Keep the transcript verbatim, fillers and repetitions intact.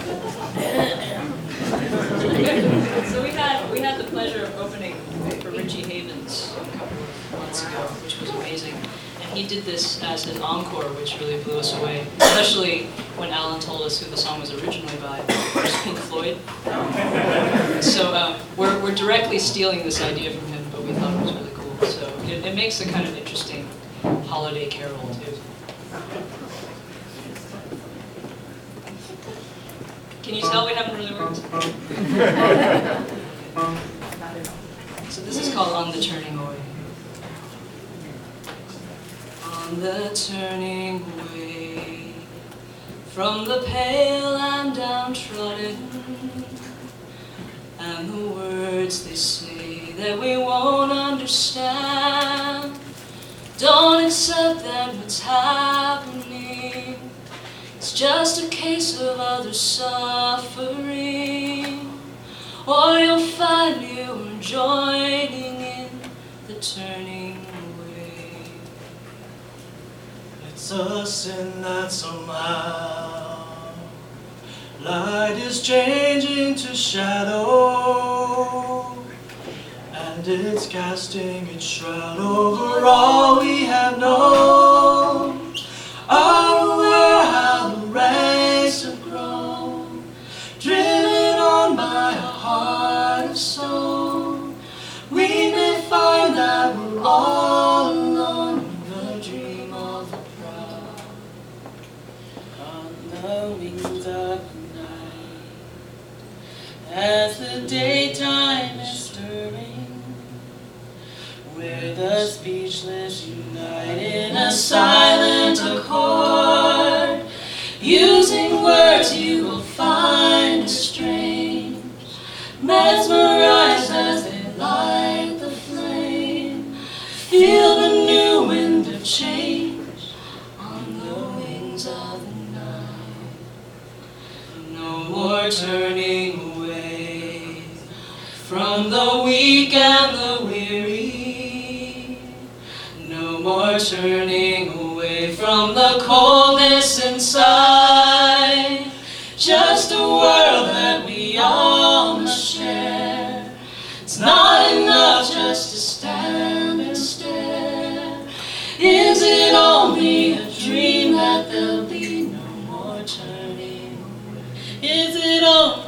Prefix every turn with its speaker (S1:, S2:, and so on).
S1: So we had we had the pleasure of opening for Richie Havens a couple of months ago, which was amazing. And he did this as an encore, which really blew us away, especially when Alan told us who the song was originally by. It was Pink Floyd. So um, we're we're directly stealing this idea from him, but we thought it was really cool. So it, it makes a kind of interesting holiday carol too. Can you tell we haven't really worked? So this is called On the Turning Away. On the turning away from the pale and downtrodden, and the words they say that we won't understand, don't accept that what's happening, it's just a case of other suffering, or you'll find you are joining in the turning away.
S2: It's a sin that somehow light is changing to shadow, and it's casting its shroud over all we have known. Are aware how the ranks have grown, driven on by a heart of stone. We may find that we're all alone in the dream of the proud.
S3: On the wings of the night, as the daytime is stirring, where the speechless unite in a silent accord, using words you will find a strange, mesmerized as they light the flame. Feel the new wind of change on the wings of the night.
S1: No more turning away from the weak and the weary. No more turning away from the coldness inside. Just a world that we all must share. It's not enough just to stand and stare. Is it only a dream that there'll be no more turning away?
S3: Is it only